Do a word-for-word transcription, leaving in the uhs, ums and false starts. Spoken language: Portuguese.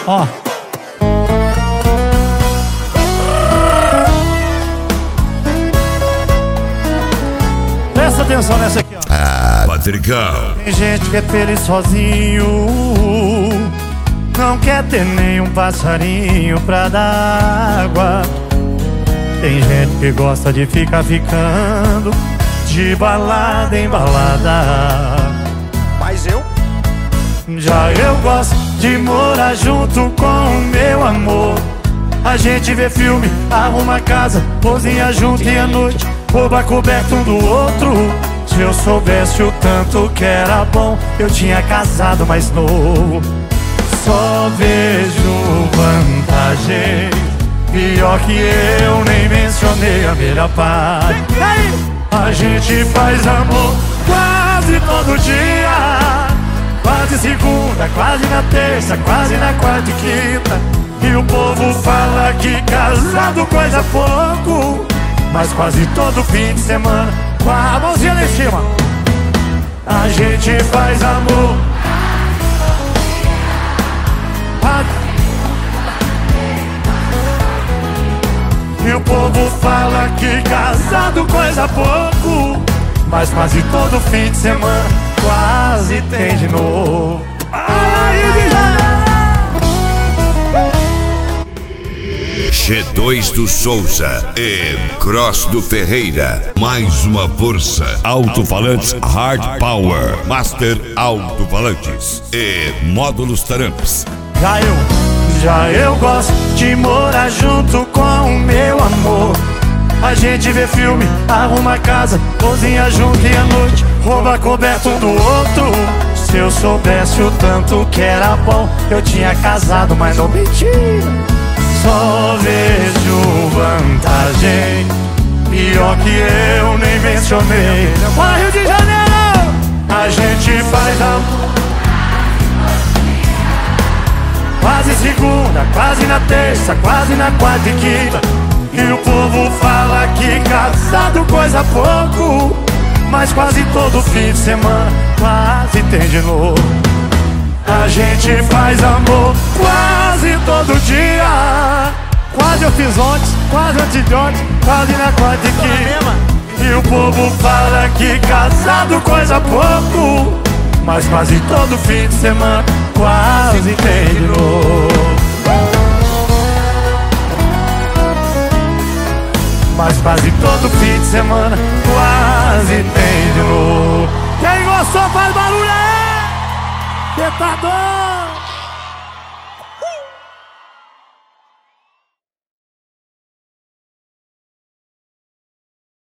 Ó. Presta atenção nessa aqui, ó. Ah, Patricão. Tem gente que é feliz sozinho, não quer ter nenhum passarinho pra dar água. Tem gente que gosta de ficar ficando de balada em balada. Mas eu? Já eu gosto de morar junto com o meu amor. A gente vê filme, arruma casa, cozinha junto e à noite rouba coberto um do outro. Se eu soubesse o tanto que era bom, eu tinha casado mais novo. Só vejo vantagem, pior que eu nem mencionei a melhor parte. A gente faz amor quase todo dia, quase segunda, quase na terça, quase na quarta e quinta. E o povo fala que casado coisa pouco, mas quase todo fim de semana, com a mãozinha lá em cima, a gente faz amor. E o povo fala que casado coisa pouco, mas quase todo fim de semana quase tem de novo. G dois do Souza e Cross do Ferreira. Mais uma força. Alto-falantes Hard Power. Master Alto-falantes e módulos Taramps. Já eu, já eu gosto de morar junto com o meu amor. A gente vê filme, arruma casa, cozinha junto e à noite rouba coberto um do outro. Se eu soubesse o tanto que era bom, eu tinha casado, mas não mentira. Só vejo vantagem, pior que eu nem mencionei. Bora Rio de Janeiro! A gente faz amor quase segunda, quase na terça, quase na quarta e quinta. E o povo fala que casado coisa pouco, mas quase todo fim de semana quase tem de novo. A gente faz amor quase todo dia, quase eu fiz ontem, quase antes de ontem, quase na quarta e quinta. E o povo fala que casado coisa pouco, mas quase todo fim de semana quase tem de novo. Mas quase todo fim de semana quase tem de novo. Quem gostou faz barulho aí! Cê tá doido?